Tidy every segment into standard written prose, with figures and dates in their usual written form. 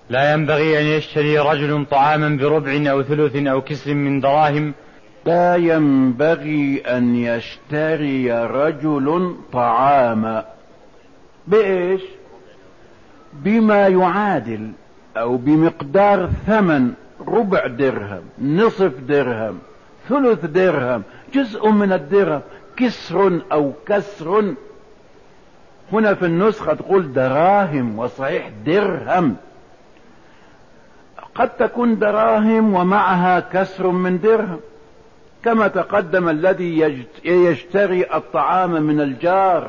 لا ينبغي أن يشتري رجل طعاما بربع أو ثلث أو كسر من دراهم. لا ينبغي أن يشتري رجل طعاما بإيش؟ بما يعادل أو بمقدار ثمن ربع درهم، نصف درهم، ثلث درهم، جزء من الدرهم، كسر أو كسر. هنا في النسخة تقول دراهم وصحيح درهم، قد تكون دراهم ومعها كسر من درهم، كما تقدم الذي يشتري الطعام من الجار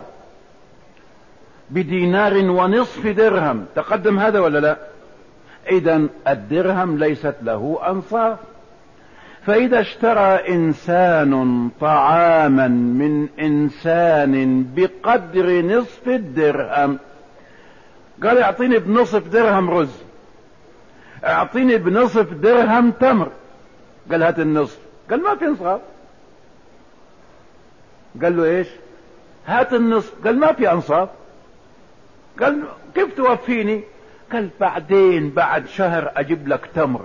بدينار ونصف درهم، تقدم هذا ولا لا؟ إذن الدرهم ليست له أنصاف. فإذا اشترى إنسان طعاما من إنسان بقدر نصف الدرهم، قال اعطيني بنصف درهم رز، اعطيني بنصف درهم تمر، قال هات النصف، قال ما في انصاف. قال له ايش؟ هات النصف، قال ما في انصاف. قال كيف توفيني؟ قال بعدين بعد شهر اجيب لك تمر،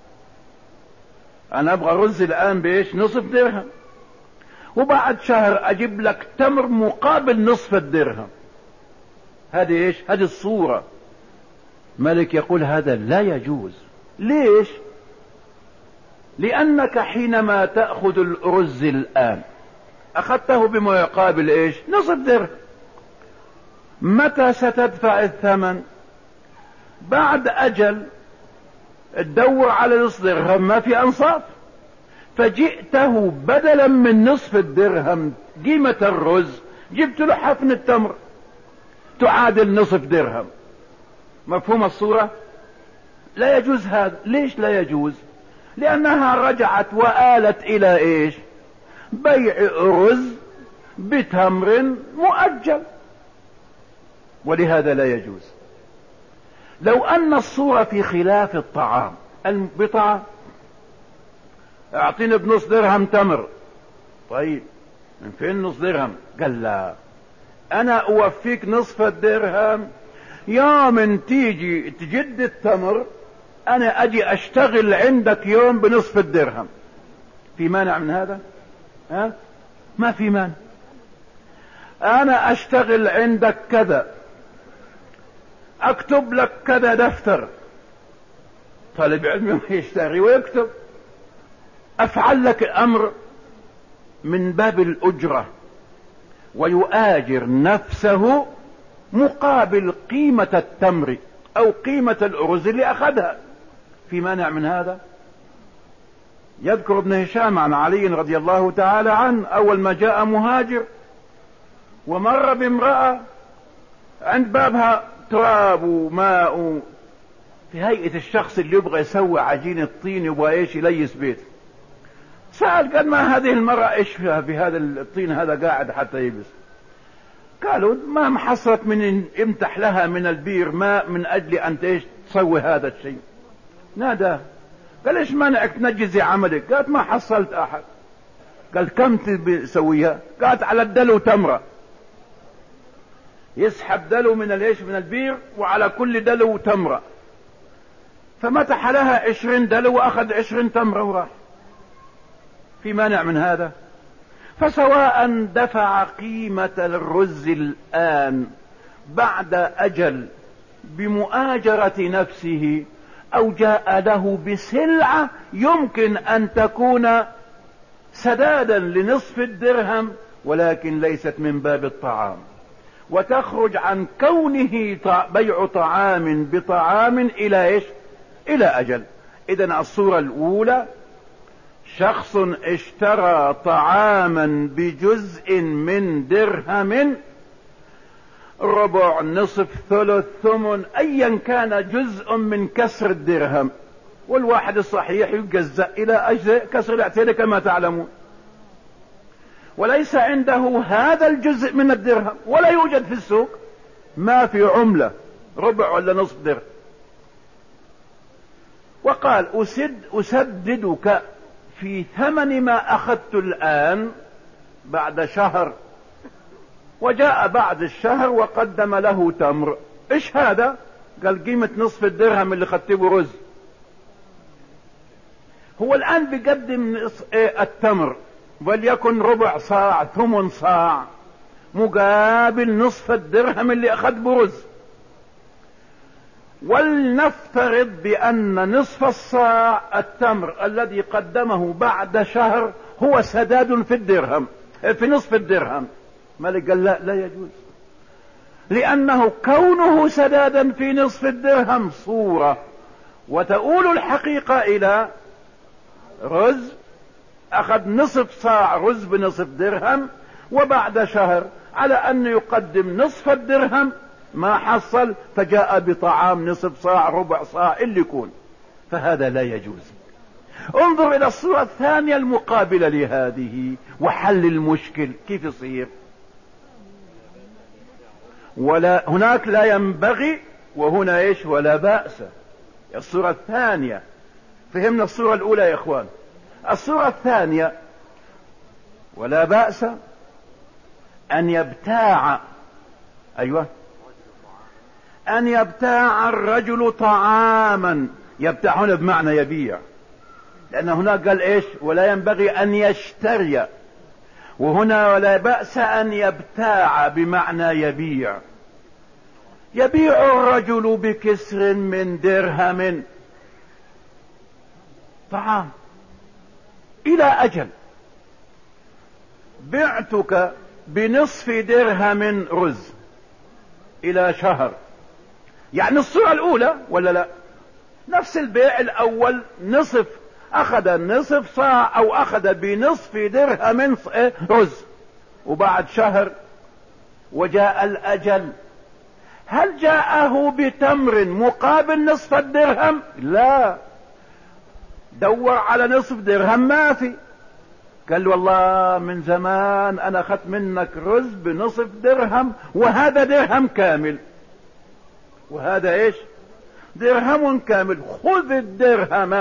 انا ابغى رز الان بايش؟ نصف درهم، وبعد شهر اجيب لك تمر مقابل نصف الدرهم. هذه ايش؟ هذه الصورة. ملك يقول هذا لا يجوز. ليش؟ لانك حينما تأخذ الرز الان اخذته بما يقابل ايش؟ نصف درهم. متى ستدفع الثمن؟ بعد اجل تدور على نصف درهم ما في انصاف، فجئته بدلا من نصف الدرهم قيمة الرز جبت له حفن التمر تعادل نصف درهم. مفهوم الصورة؟ لا يجوز هذا. ليش لا يجوز؟ لانها رجعت وآلت الى ايش؟ بيع رز بتمر مؤجل، ولهذا لا يجوز. لو ان الصورة في خلاف الطعام، البضاعة اعطيني بنص درهم تمر، طيب من فين نص درهم؟ قال لا، انا اوفيك نصف الدرهم، يوم تيجي تجد التمر انا اجي اشتغل عندك يوم بنصف الدرهم. في مانع من هذا؟ ها؟ ما في مانع. انا اشتغل عندك كذا، اكتب لك كذا دفتر، طالب علم يشتري ويكتب، افعل لك امر من باب الاجرة، ويؤاجر نفسه مقابل قيمة التمر او قيمة الارز اللي اخذها. في مانع من هذا؟ يذكر ابن هشام عن علي رضي الله تعالى عنه اول ما جاء مهاجر ومر بامرأة عند بابها تراب وماء في هيئة الشخص اللي يبغى يسوي عجين الطين، يبغى ايش؟ يليس بيت. سأل قال ما هذه المرأة ايش فيها في هذا الطين هذا قاعد حتى يبس؟ قالوا ما محصلت من امتح لها من البير ماء من اجل ان ايش تسوي هذا الشيء. ناداه قال ايش مانعك تنجزي عملك؟ قالت ما حصلت احد. قال كم تسويها؟ قالت على الدلو تمرة، يسحب دلو من الايش؟ من البير، وعلى كل دلو تمرة. فمتح لها 20 دلو واخذ 20 تمرة وراح. في مانع من هذا؟ فسواء دفع قيمة الرز الآن بعد أجل بمؤاجرة نفسه أو جاء له بسلعة يمكن أن تكون سدادا لنصف الدرهم ولكن ليست من باب الطعام، وتخرج عن كونه بيع طعام بطعام إلى إيش؟ إلى أجل. إذن الصورة الأولى شخص اشترى طعاما بجزء من درهم، ربع، نصف، ثلث، ثمن، ايا كان جزء من كسر الدرهم، والواحد الصحيح يجزأ الى اجزاء كسر الاعتياد كما تعلمون، وليس عنده هذا الجزء من الدرهم ولا يوجد في السوق، ما في عملة ربع ولا نصف درهم. وقال أسددك في ثمن ما أخذت الآن بعد شهر. وجاء بعد الشهر وقدم له تمر. إيش هذا؟ قال قيمة نصف الدرهم اللي خدته برز. هو الآن بيقدم التمر وليكن ربع صاع 8 صاع مقابل نصف الدرهم اللي أخذ برز. ولنفترض بأن نصف الصاع التمر الذي قدمه بعد شهر هو سداد في الدرهم، في نصف الدرهم. مالك قال لا يجوز، لأنه كونه سدادا في نصف الدرهم صورة، وتؤول الحقيقة إلى رز أخذ نصف صاع رز بنصف درهم، وبعد شهر على أن يقدم نصف الدرهم ما حصل فجاء بطعام نصف صاع ربع صاع اللي يكون، فهذا لا يجوز. انظر إلى الصورة الثانية المقابلة لهذه وحل المشكل كيف يصير. ولا هناك لا ينبغي، وهنا ايش ولا بأس. الصورة الثانية فهمنا الصورة الأولى يا إخوان. الصورة الثانية ولا بأس أن يبتاع، أيوة، أن يبتاع الرجل طعاما. يبتاع هنا بمعنى يبيع، لأن هناك قال إيش ولا ينبغي أن يشتري، وهنا ولا بأس أن يبتاع بمعنى يبيع. يبيع الرجل بكسر من درهم طعام إلى أجل، بعتك بنصف درهم رز إلى شهر، يعني الصورة الأولى ولا لا؟ نفس البيع الأول، نصف أخذ نصف صاع أو أخذ بنصف درهم رز، وبعد شهر وجاء الأجل، هل جاءه بتمر مقابل نصف الدرهم؟ لا، دور على نصف درهم ما في. قال والله من زمان أنا أخذت منك رز بنصف درهم، وهذا درهم كامل، وهذا إيش درهم كامل، خذ الدرهم.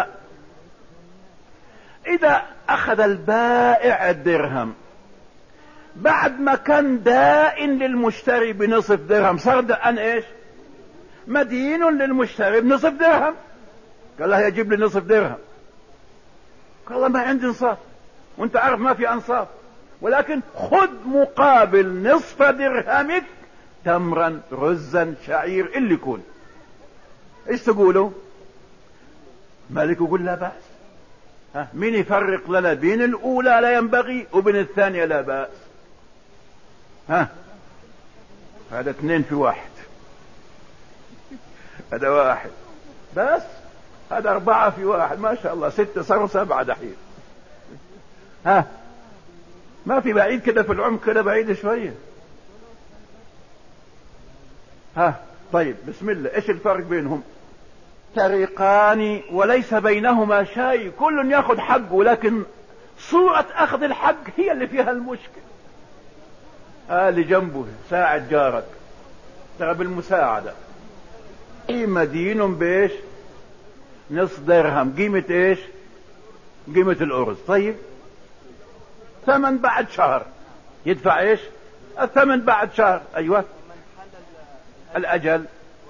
إذا أخذ البائع الدرهم بعد ما كان دائن للمشتري بنصف درهم، صار أن إيش مدين للمشتري بنصف درهم، قال له يجيب لي نصف درهم، قال له ما عندي انصاف، وانت عارف ما في انصاف، ولكن خذ مقابل نصف درهمك تمرا رزا شعير اللي يكون. ايش تقولوا؟ مالك يقول لا بأس. مين يفرق لنا بين الاولى لا ينبغي وبين الثانية لا بأس؟ هذا 2 في 1، هذا 1 بس، هذا 4 في 1، ما شاء الله 6 صاروا 7 دحين. ما في بعيد كده في العمق، كده بعيد شوية. طيب بسم الله، ايش الفرق بينهم؟ طريقان وليس بينهما شيء، كل ياخذ حقه، لكن صورة اخذ الحق هي اللي فيها المشكلة. اللي جنبه ساعد جارك، ترى بالمساعدة. مدين بايش؟ نصف درهم. قيمة ايش؟ قيمة الارز. طيب ثمن بعد شهر يدفع ايش؟ الثمن بعد شهر. ايوه الاجل.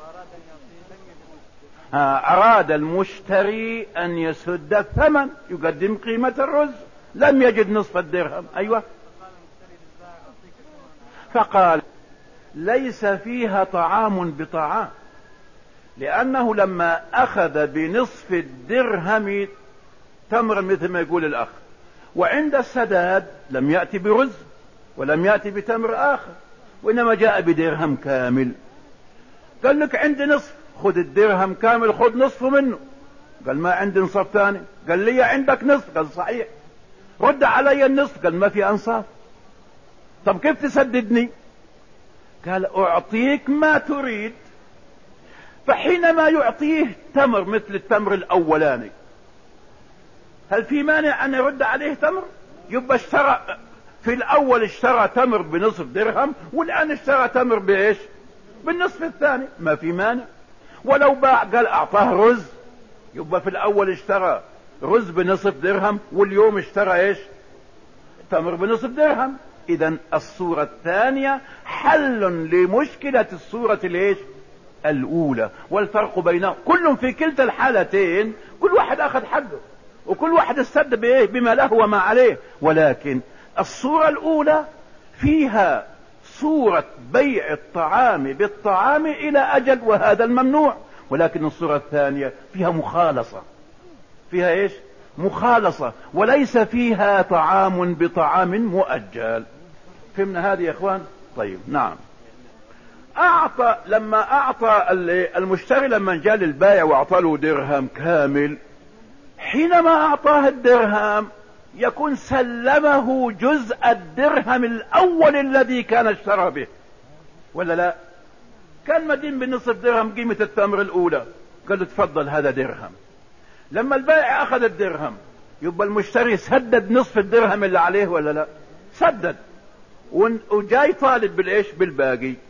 اراد المشتري ان يسد الثمن، يقدم قيمة الرز، لم يجد نصف الدرهم. ايوه فقال ليس فيها طعام بطعام، لانه لما اخذ بنصف الدرهم تمرا مثل ما يقول الاخ، وعند السداد لم يأتي برز ولم يأتي بتمر اخر، وانما جاء بدرهم كامل. قال لك عندي نصف، خذ الدرهم كامل، خذ نصفه منه. قال ما عندي نصف ثاني. قال لي عندك نصف. قال صحيح. رد علي النصف. قال ما في انصاف. طب كيف تسددني؟ قال اعطيك ما تريد. فحينما يعطيه تمر مثل التمر الاولاني، هل في مانع ان يرد عليه تمر؟ يبقى اشترى في الاول اشترى تمر بنصف درهم، والان اشترى تمر بايش؟ بالنصف الثاني، ما في مانع. ولو باع قال اعطاه رز، يبقى في الاول اشترى رز بنصف درهم، واليوم اشترى ايش؟ تمر بنصف درهم. اذا الصورة الثانية حل لمشكلة الصورة الايش؟ الاولى، والفرق بينهم كل في كلتا الحالتين كل واحد اخذ حقه وكل واحد استد بايه بما له وما عليه. ولكن الصورة الاولى فيها صورة بيع الطعام بالطعام الى اجل وهذا الممنوع، ولكن الصورة الثانية فيها مخالصة، فيها ايش؟ مخالصة، وليس فيها طعام بطعام مؤجل. فهمنا هذه يا اخوان؟ طيب نعم. لما اعطى المشتري لما جاء للبائع واعطى له درهم كامل، حينما اعطاه الدرهم يكون سلمه جزء الدرهم الاول الذي كان اشترى به، ولا لا؟ كان مدين بنصف درهم قيمة التمر الاولى، قال له تفضل هذا درهم. لما البائع اخذ الدرهم يبقى المشتري سدد نصف الدرهم اللي عليه ولا لا؟ سدد، وجاي طالب بالايش؟ بالباقي.